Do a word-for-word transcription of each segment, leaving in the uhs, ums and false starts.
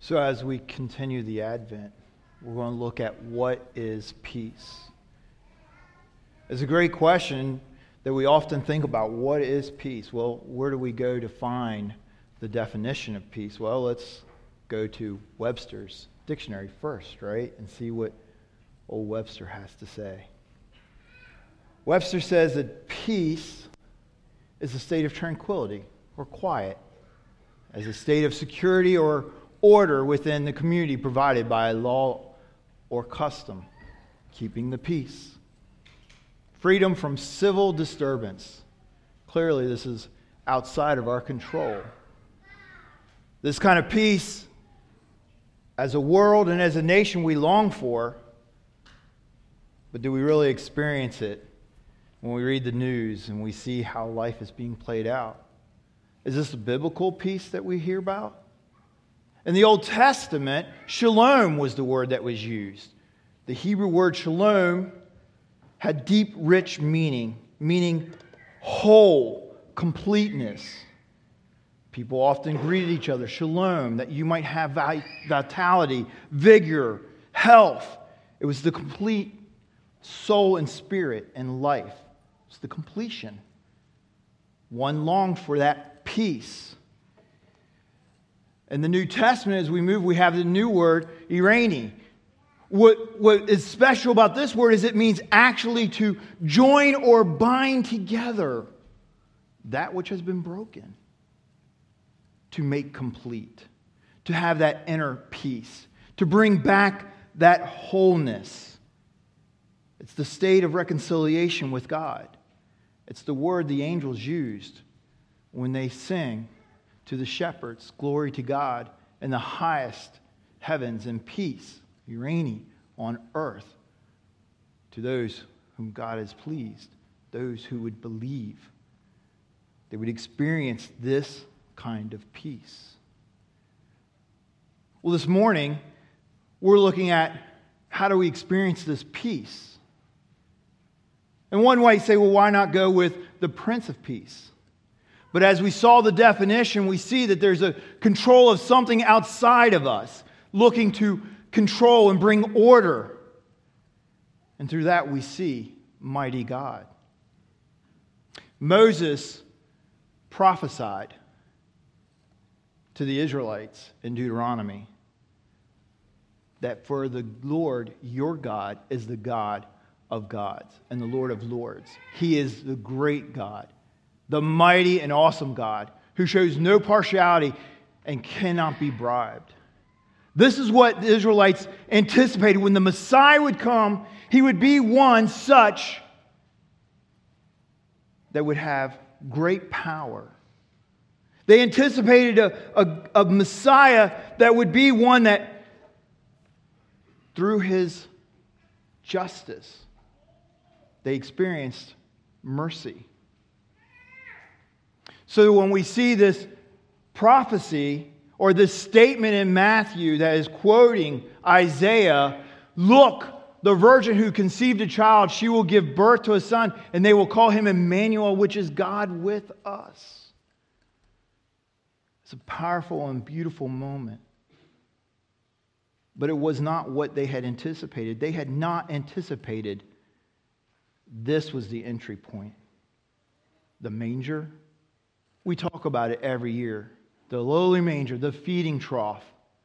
So as we continue the Advent, we're going to look at what is peace. It's a great question that we often think about. What is peace? Well, where do we go to find the definition of peace? Well, let's go to Webster's dictionary first, right? And see what old Webster has to say. Webster says that peace is a state of tranquility or quiet, as a state of security or order within the community provided by law or custom, keeping the peace. Freedom from civil disturbance. Clearly, this is outside of our control. This kind of peace, as a world and as a nation, we long for, but do we really experience it when we read the news and we see how life is being played out? Is this a biblical peace that we hear about? In the Old Testament, shalom was the word that was used. The Hebrew word shalom had deep, rich meaning, meaning whole, completeness. People often greeted each other, shalom, that you might have vitality, vigor, health. It was the complete soul and spirit and life. It's the completion. One longed for that peace. In the New Testament, as we move, we have the new word, eirene. What, what is special about this word is it means actually to join or bind together that which has been broken, to make complete, to have that inner peace, to bring back that wholeness. It's the state of reconciliation with God. It's the word the angels used when they sing to the shepherds, glory to God in the highest heavens and peace, eirene, on earth to those whom God is pleased, those who would believe. They would experience this kind of peace. Well, this morning, we're looking at how do we experience this peace? And one might say, well, why not go with the Prince of Peace? But as we saw the definition, we see that there's a control of something outside of us, looking to control and bring order. And through that we see mighty God. Moses prophesied to the Israelites in Deuteronomy that for the Lord your God is the God of gods and the Lord of lords. He is the great God, the mighty and awesome God who shows no partiality and cannot be bribed. This is what the Israelites anticipated. When the Messiah would come, he would be one such that would have great power. They anticipated a, a, a Messiah that would be one that, through his justice, they experienced mercy. So when we see this prophecy or this statement in Matthew that is quoting Isaiah, look, the virgin who conceived a child, she will give birth to a son, and they will call him Emmanuel, which is God with us. It's a powerful and beautiful moment. But it was not what they had anticipated. They had not anticipated this was the entry point. The manger. We talk about it every year. The lowly manger, the feeding trough.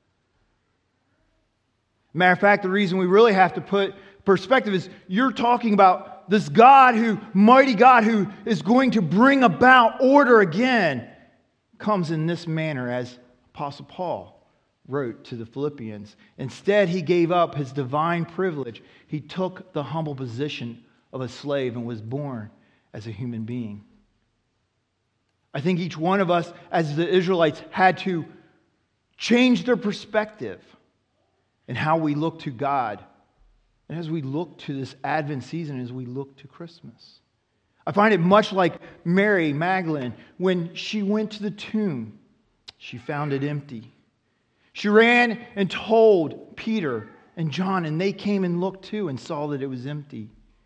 Matter of fact, the reason we really have to put perspective is you're talking about this God who, mighty God who is going to bring about order again, comes in this manner as Apostle Paul wrote to the Philippians. Instead, he gave up his divine privilege. He took the humble position of a slave and was born as a human being. I think each one of us, as the Israelites, had to change their perspective in how we look to God. And as we look to this Advent season, as we look to Christmas. I find it much like Mary Magdalene. When she went to the tomb, she found it empty. She ran and told Peter and John, and they came and looked too and saw that it was empty.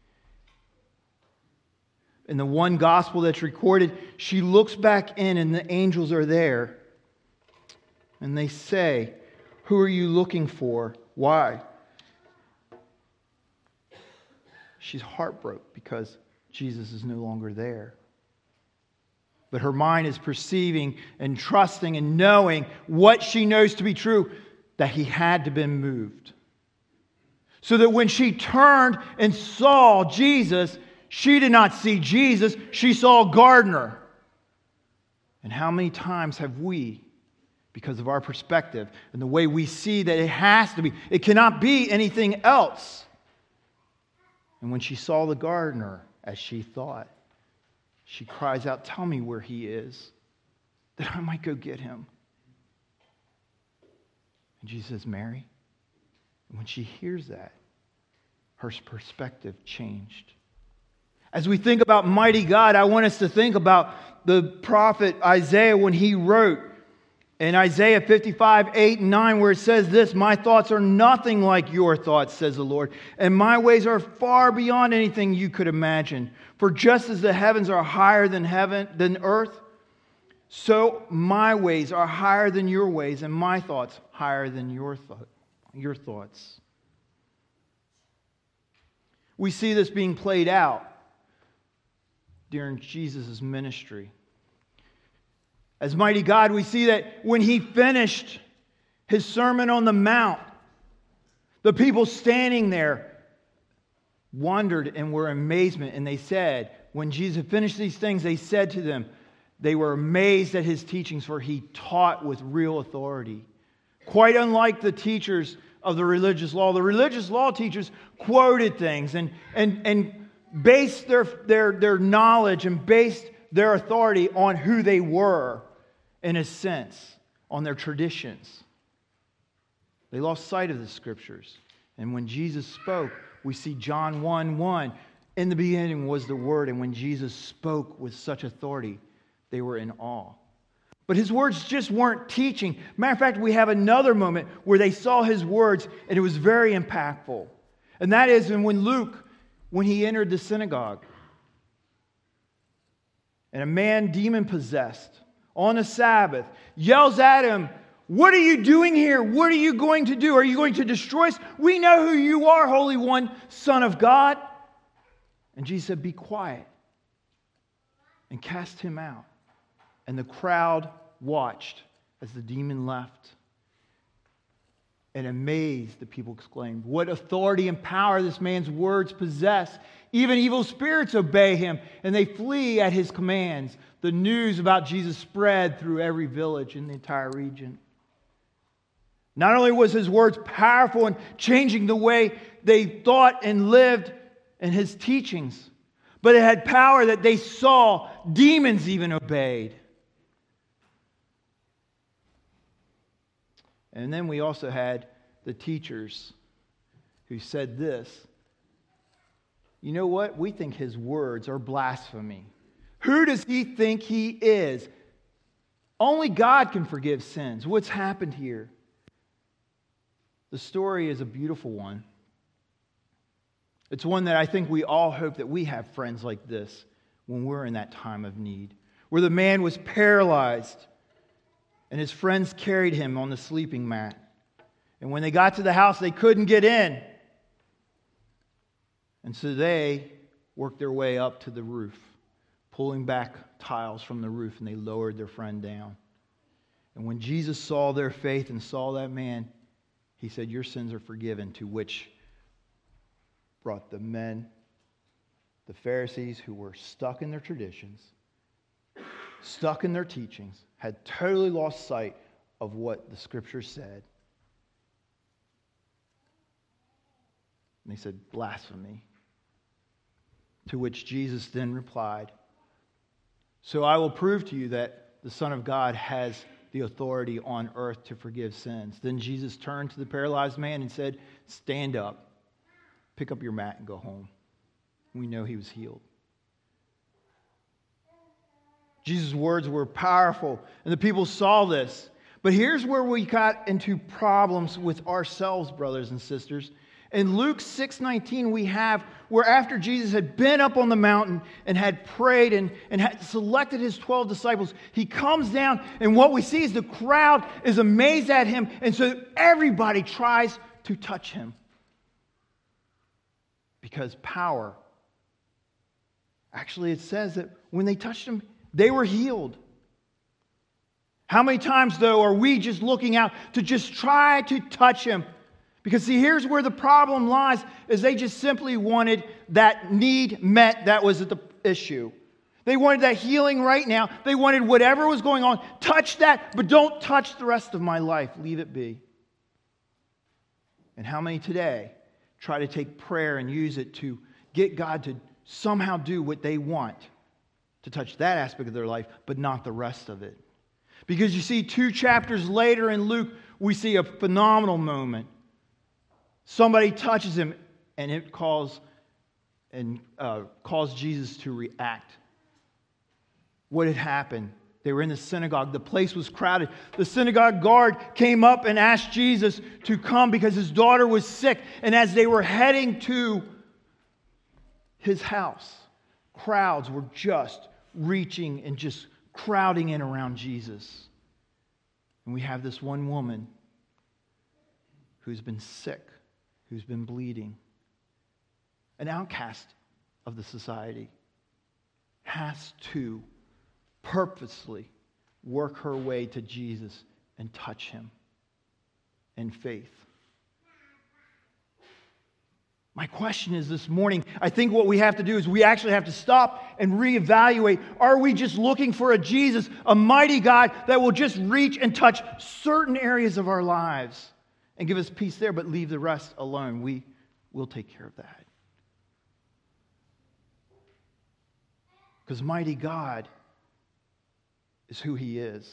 In the one gospel that's recorded, she looks back in and the angels are there. And they say, Who are you looking for? Why? She's heartbroken because Jesus is no longer there. But her mind is perceiving and trusting and knowing what she knows to be true, that he had to be moved. So that when she turned and saw Jesus, she did not see Jesus, she saw a gardener. And how many times have we, because of our perspective and the way we see that it has to be, it cannot be anything else. And when she saw the gardener, as she thought, she cries out, "Tell me where he is, that I might go get him." And Jesus says, "Mary." And when she hears that, her perspective changed. As we think about mighty God, I want us to think about the prophet Isaiah when he wrote in Isaiah fifty-five, eight and nine, where it says this, "My thoughts are nothing like your thoughts, says the Lord, and my ways are far beyond anything you could imagine. For just as the heavens are higher than heaven than earth, so my ways are higher than your ways, and my thoughts higher than your thought, your thoughts." We see this being played out during Jesus' ministry. As mighty God, we see that when he finished his Sermon on the Mount, the people standing there wondered and were in amazement. And they said, when Jesus finished these things, they said to them, they were amazed at his teachings, for he taught with real authority. Quite unlike the teachers of the religious law. The religious law teachers quoted things and, and, and based their, their, their knowledge and based their authority on who they were, in a sense, on their traditions. They lost sight of the Scriptures. And when Jesus spoke, we see John one one, in the beginning was the Word, and when Jesus spoke with such authority, they were in awe. But his words just weren't teaching. Matter of fact, we have another moment where they saw his words, and it was very impactful. And that is when Luke, when he entered the synagogue, and a man demon-possessed on a Sabbath yells at him, "What are you doing here? What are you going to do? Are you going to destroy us? We know who you are, Holy One, Son of God." And Jesus said, "Be quiet," and cast him out. And the crowd watched as the demon left. And amazed, the people exclaimed, "What authority and power this man's words possess. Even evil spirits obey him, and they flee at his commands." The news about Jesus spread through every village in the entire region. Not only was his words powerful in changing the way they thought and lived in his teachings, but it had power that they saw demons even obeyed. And then we also had the teachers who said this, "You know what? We think his words are blasphemy. Who does he think he is? Only God can forgive sins." What's happened here? The story is a beautiful one. It's one that I think we all hope that we have friends like this when we're in that time of need. Where the man was paralyzed and his friends carried him on the sleeping mat. And when they got to the house, they couldn't get in. And so they worked their way up to the roof, pulling back tiles from the roof, and they lowered their friend down. And when Jesus saw their faith and saw that man, he said, "Your sins are forgiven," to which brought the men, the Pharisees, who were stuck in their traditions, stuck in their teachings, had totally lost sight of what the Scriptures said. And they said, "Blasphemy." To which Jesus then replied, "So I will prove to you that the Son of God has the authority on earth to forgive sins." Then Jesus turned to the paralyzed man and said, "Stand up, pick up your mat and go home." We know he was healed. Jesus' words were powerful, and the people saw this. But here's where we got into problems with ourselves, brothers and sisters, In Luke six nineteen, we have where after Jesus had been up on the mountain and had prayed and, and had selected his twelve disciples, he comes down, and what we see is the crowd is amazed at him, and so everybody tries to touch him. Because power. Actually, it says that when they touched him, they were healed. How many times, though, are we just looking out to just try to touch him? Because, see, here's where the problem lies, is they just simply wanted that need met that was at the issue. They wanted that healing right now. They wanted whatever was going on. Touch that, but don't touch the rest of my life. Leave it be. And how many today try to take prayer and use it to get God to somehow do what they want, to touch that aspect of their life, but not the rest of it? Because you see, two chapters later in Luke, we see a phenomenal moment. Somebody touches him, and it calls and uh, calls Jesus to react. What had happened? They were in the synagogue. The place was crowded. The synagogue guard came up and asked Jesus to come because his daughter was sick. And as they were heading to his house, crowds were just reaching and just crowding in around Jesus. And we have this one woman who's been sick, who's been bleeding, an outcast of the society, has to purposely work her way to Jesus and touch him in faith. My question is this morning, I think what we have to do is we actually have to stop and reevaluate. Are we just looking for a Jesus, a mighty God that will just reach and touch certain areas of our lives and give us peace there, but leave the rest alone? We will take care of that. Because mighty God is who he is.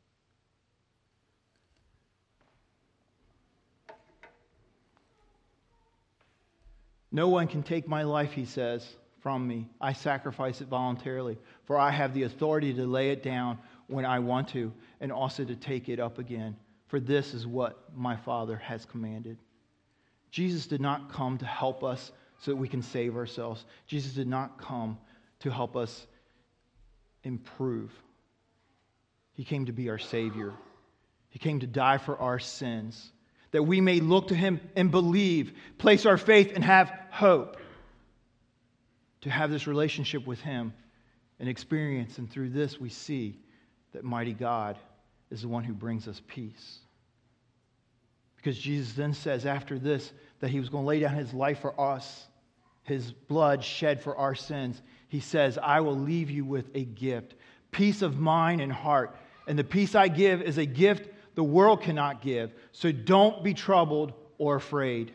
No one can take my life, he says, from me. I sacrifice it voluntarily, for I have the authority to lay it down when I want to, and also to take it up again. For this is what my Father has commanded. Jesus did not come to help us so that we can save ourselves. Jesus did not come to help us improve. He came to be our Savior. He came to die for our sins, that we may look to him and believe, place our faith and have hope, to have this relationship with him and experience. And through this we see that mighty God is the one who brings us peace. Because Jesus then says after this that he was going to lay down his life for us, his blood shed for our sins. He says, I will leave you with a gift, peace of mind and heart. And the peace I give is a gift the world cannot give. So don't be troubled or afraid.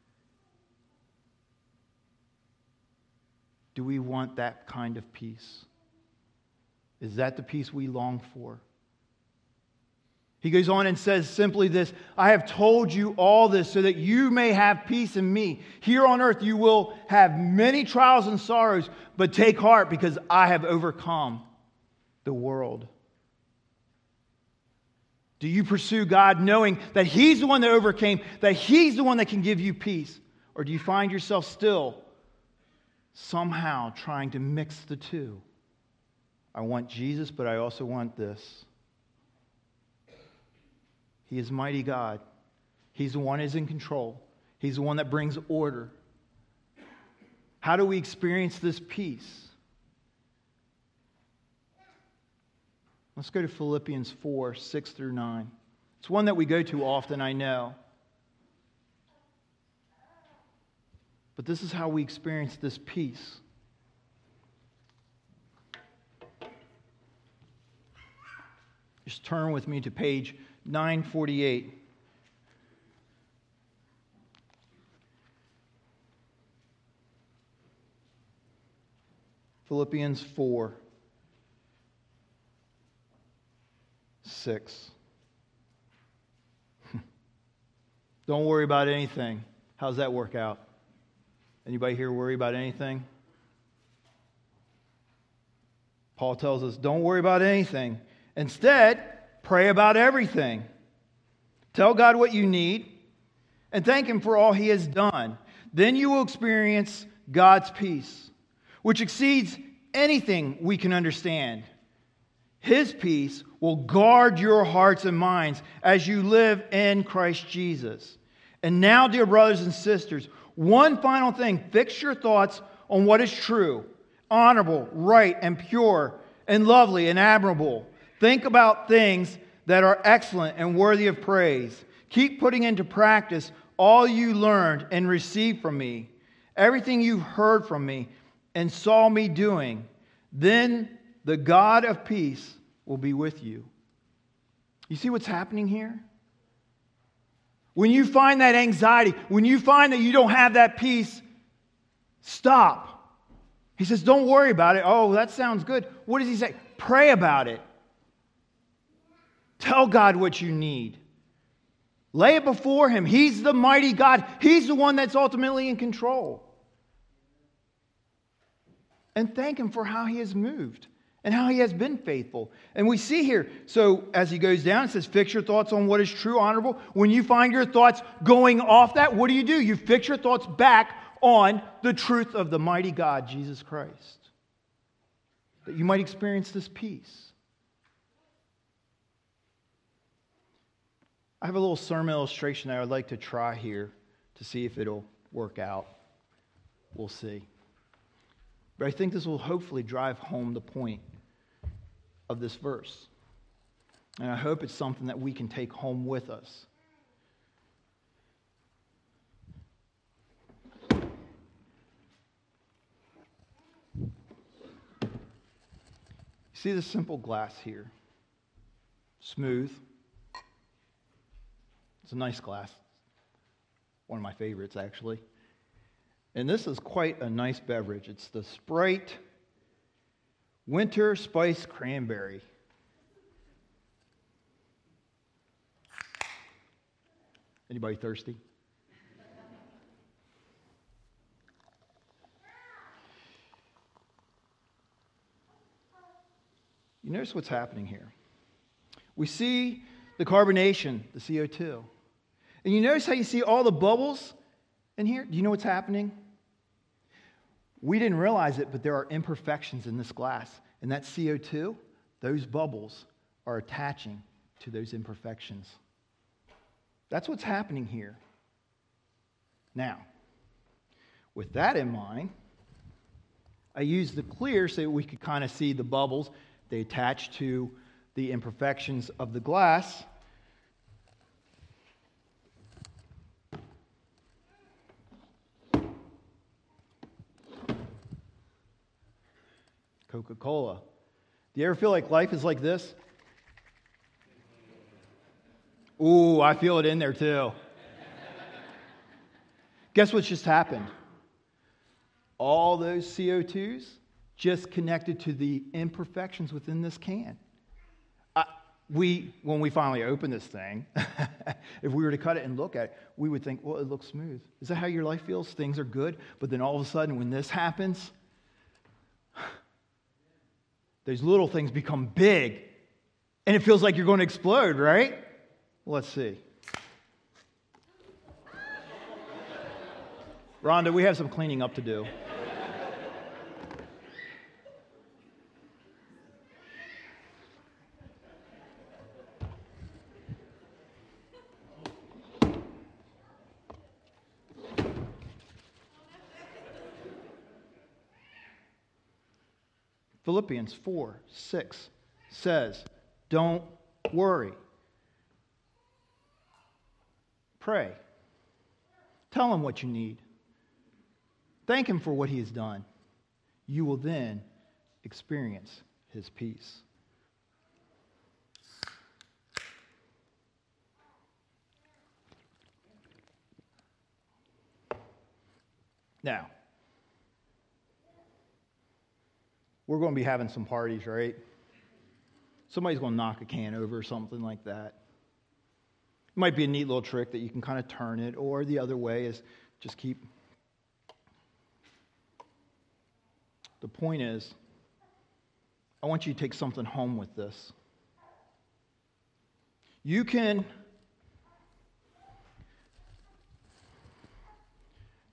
Do we want that kind of peace? Is that the peace we long for? He goes on and says simply this, I have told you all this so that you may have peace in me. Here on earth you will have many trials and sorrows, but take heart because I have overcome the world. Do you pursue God knowing that he's the one that overcame, that he's the one that can give you peace? Or do you find yourself still somehow trying to mix the two? I want Jesus, but I also want this. He is mighty God. He's the one who is in control. He's the one that brings order. How do we experience this peace? Let's go to Philippians four, six through nine. It's one that we go to often, I know. But this is how we experience this peace. Just turn with me to page nine forty-eight. Philippians four. Six. Don't worry about anything. How's that work out? Anybody here worry about anything? Paul tells us, don't worry about anything. Instead, pray about everything. Tell God what you need and thank Him for all He has done. Then you will experience God's peace, which exceeds anything we can understand. His peace will guard your hearts and minds as you live in Christ Jesus. And now, dear brothers and sisters, one final thing. Fix your thoughts on what is true, honorable, right, and pure, and lovely, and admirable. Think about things that are excellent and worthy of praise. Keep putting into practice all you learned and received from me, everything you've heard from me and saw me doing. Then the God of peace will be with you. You see what's happening here? When you find that anxiety, when you find that you don't have that peace, stop. He says, don't worry about it. Oh, that sounds good. What does he say? Pray about it. Tell God what you need. Lay it before Him. He's the mighty God. He's the one that's ultimately in control. And thank Him for how He has moved and how He has been faithful. And we see here, so as he goes down, it says, fix your thoughts on what is true, honorable. When you find your thoughts going off that, what do you do? You fix your thoughts back on the truth of the mighty God, Jesus Christ. That you might experience this peace. I have a little sermon illustration that I would like to try here to see if it'll work out. We'll see. But I think this will hopefully drive home the point of this verse. And I hope it's something that we can take home with us. See the simple glass here? Smooth. It's a nice glass. One of my favorites, actually. And this is quite a nice beverage. It's the Sprite Winter Spice Cranberry. Anybody thirsty? You notice what's happening here. We see the carbonation, the C O two. And you notice how you see all the bubbles in here? Do you know what's happening? We didn't realize it, but there are imperfections in this glass. And that C O two, those bubbles are attaching to those imperfections. That's what's happening here. Now, with that in mind, I used the clear so we could kind of see the bubbles. They attach to the imperfections of the glass. Coca-Cola. Do you ever feel like life is like this? Ooh, I feel it in there too. Guess what's just happened? All those C O twos just connected to the imperfections within this can. Uh, we, when we finally open this thing, if we were to cut it and look at it, we would think, well, it looks smooth. Is that how your life feels? Things are good, but then all of a sudden when this happens, those little things become big, and it feels like you're going to explode, right? Let's see. Rhonda, we have some cleaning up to do. Philippians four six says, don't worry. Pray. Tell Him what you need. Thank Him for what He has done. You will then experience His peace. Now, we're going to be having some parties, right? Somebody's going to knock a can over or something like that. It might be a neat little trick that you can kind of turn it, or the other way is just keep. The point is, I want you to take something home with this. You can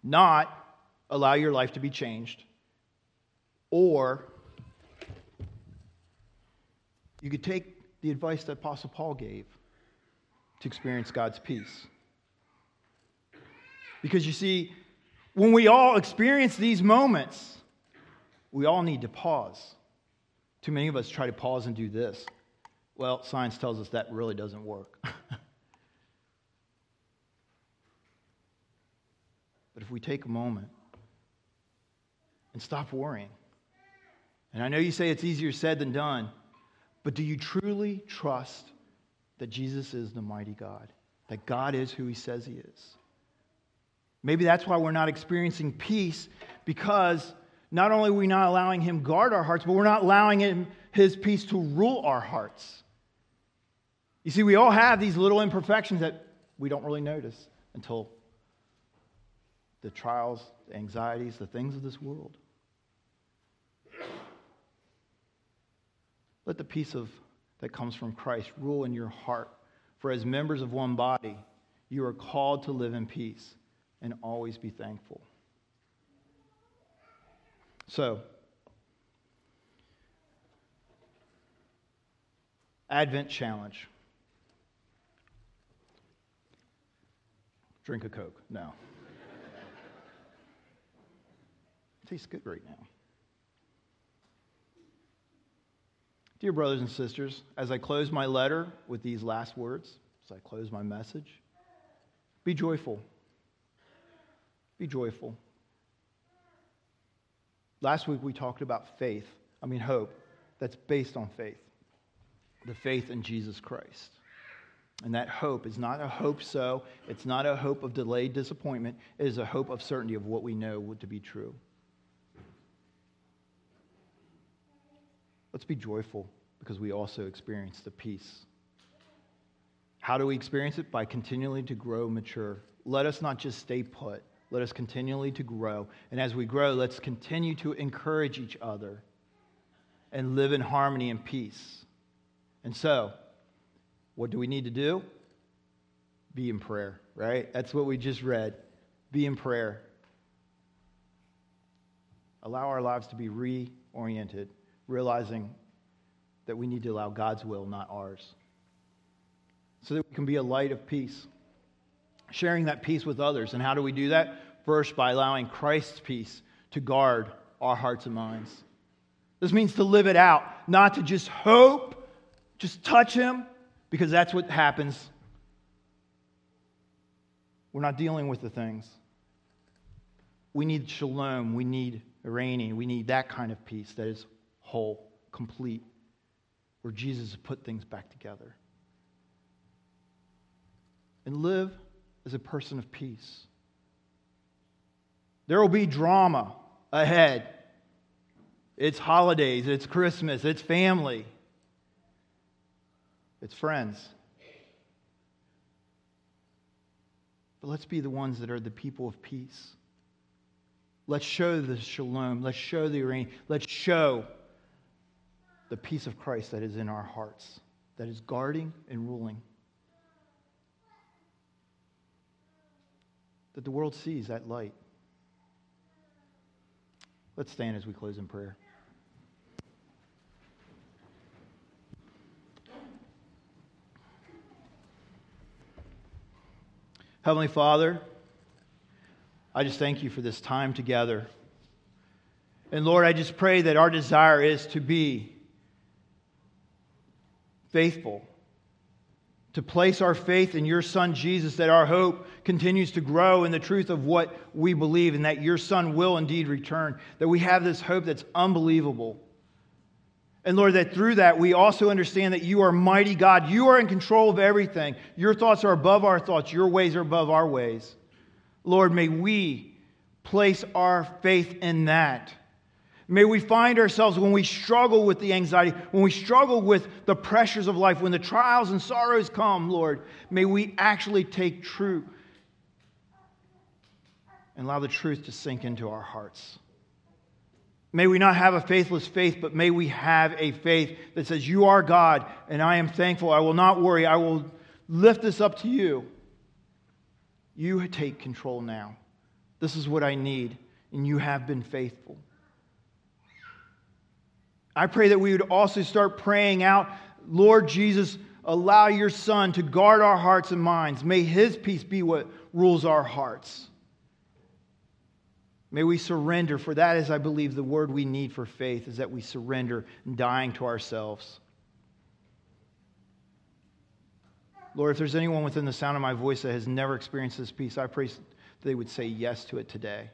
not allow your life to be changed. Or you could take the advice that Apostle Paul gave to experience God's peace. Because you see, when we all experience these moments, we all need to pause. Too many of us try to pause and do this. Well, science tells us that really doesn't work. But if we take a moment and stop worrying, and I know you say it's easier said than done, but do you truly trust that Jesus is the mighty God? That God is who He says He is? Maybe that's why we're not experiencing peace, because not only are we not allowing Him guard our hearts, but we're not allowing Him, His peace to rule our hearts. You see, we all have these little imperfections that we don't really notice until the trials, the anxieties, the things of this world. Let the peace of that comes from Christ rule in your heart. For as members of one body, you are called to live in peace and always be thankful. So, Advent challenge. Drink a Coke. No. It tastes good right now. Dear brothers and sisters, as I close my letter with these last words, as I close my message, be joyful. Be joyful. Last week we talked about faith, I mean hope, that's based on faith. The faith in Jesus Christ. And that hope is not a hope so, it's not a hope of delayed disappointment, it is a hope of certainty of what we know to be true. Let's be joyful because we also experience the peace. How do we experience it? By continually to grow mature. Let us not just stay put. Let us continually to grow. And as we grow, let's continue to encourage each other and live in harmony and peace. And so, what do we need to do? Be in prayer, right? That's what we just read. Be in prayer. Allow our lives to be reoriented, realizing that we need to allow God's will, not ours, so that we can be a light of peace, sharing that peace with others. And how do we do that? First, by allowing Christ's peace to guard our hearts and minds. This means to live it out, not to just hope, just touch Him, because that's what happens. We're not dealing with the things. We need shalom, we need reigning, we need that kind of peace that is whole, complete, where Jesus has put things back together. And live as a person of peace. There will be drama ahead. It's holidays, it's Christmas, it's family, it's friends. But let's be the ones that are the people of peace. Let's show the shalom. Let's show the reign. Let's show the peace of Christ that is in our hearts, that is guarding and ruling. That the world sees that light. Let's stand as we close in prayer. Heavenly Father, I just thank You for this time together. And Lord, I just pray that our desire is to be faithful, to place our faith in Your Son Jesus, that our hope continues to grow in the truth of what we believe, and that Your Son will indeed return, that we have this hope that's unbelievable. And Lord, that through that we also understand that You are mighty God. You are in control of everything. Your thoughts are above our thoughts. Your ways are above our ways. Lord, may we place our faith in that. May we find ourselves when we struggle with the anxiety, when we struggle with the pressures of life, when the trials and sorrows come, Lord, may we actually take truth and allow the truth to sink into our hearts. May we not have a faithless faith, but may we have a faith that says, You are God, and I am thankful. I will not worry. I will lift this up to You. You take control now. This is what I need, and you have been faithful. I pray that we would also start praying out, Lord Jesus, allow your Son to guard our hearts and minds. May his peace be what rules our hearts. May we surrender, for that is, I believe, the word we need for faith, is that we surrender, dying to ourselves. Lord, if there's anyone within the sound of my voice that has never experienced this peace, I pray that they would say yes to it today.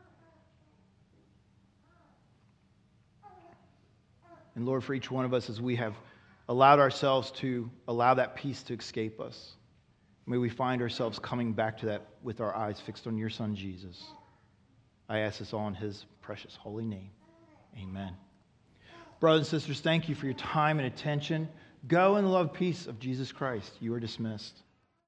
And Lord, for each one of us, as we have allowed ourselves to allow that peace to escape us, may we find ourselves coming back to that with our eyes fixed on your Son, Jesus. I ask this all in his precious holy name. Amen. Brothers and sisters, thank you for your time and attention. Go in the love and peace of Jesus Christ. You are dismissed.